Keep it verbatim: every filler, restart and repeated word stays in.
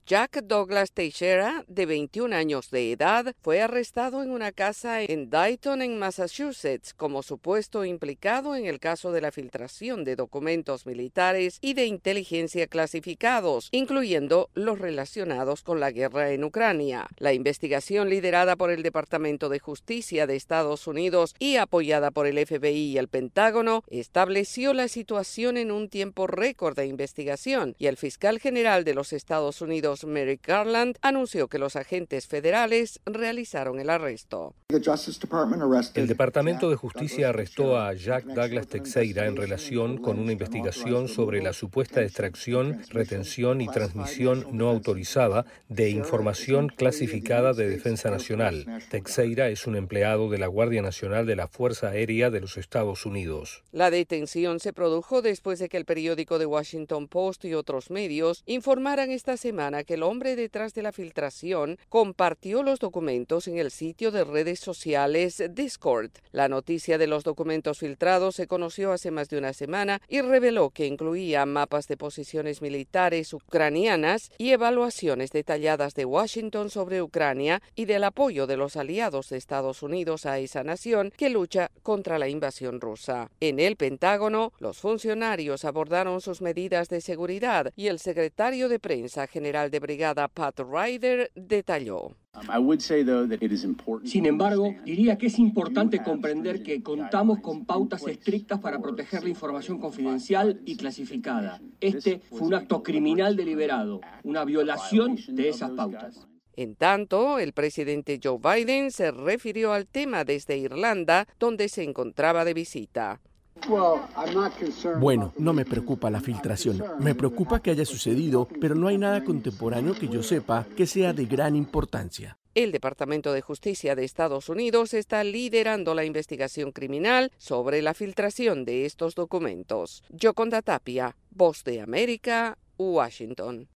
Jack Douglas Teixeira, de veintiún años de edad, fue arrestado en una casa en Dayton, en Massachusetts, como supuesto implicado en el caso de la filtración de documentos militares y de inteligencia clasificados, incluyendo los relacionados con la guerra en Ucrania. La investigación, liderada por el Departamento de Justicia de Estados Unidos y apoyada por el F B I y el Pentágono, estableció la situación en un tiempo récord de investigación, y el fiscal general de los Estados Unidos, Merrick Garland, anunció que los agentes federales realizaron el arresto. El Departamento de Justicia arrestó a Jack Douglas Teixeira en relación con una investigación sobre la supuesta extracción, retención y transmisión no autorizada de información clasificada de defensa nacional. Teixeira es un empleado de la Guardia Nacional de la Fuerza Aérea de los Estados Unidos. La detención se produjo después de que el periódico The Washington Post y otros medios informaran esta semana que el hombre detrás de la filtración compartió los documentos en el sitio de redes sociales Discord. La noticia de los documentos filtrados se conoció hace más de una semana y reveló que incluía mapas de posiciones militares ucranianas y evaluaciones detalladas de Washington sobre Ucrania y del apoyo de los aliados de Estados Unidos a esa nación que lucha contra la invasión rusa. En el Pentágono, los funcionarios abordaron sus medidas de seguridad y el secretario de prensa general de brigada Pat Ryder detalló. Sin embargo, diría que es importante comprender que contamos con pautas estrictas para proteger la información confidencial y clasificada. Este fue un acto criminal deliberado, una violación de esas pautas. En tanto, el presidente Joe Biden se refirió al tema desde Irlanda, donde se encontraba de visita. Bueno, no me preocupa la filtración. Me preocupa que haya sucedido, pero no hay nada contemporáneo que yo sepa que sea de gran importancia. El Departamento de Justicia de Estados Unidos está liderando la investigación criminal sobre la filtración de estos documentos. Yoconda Tapia, Voz de América, Washington.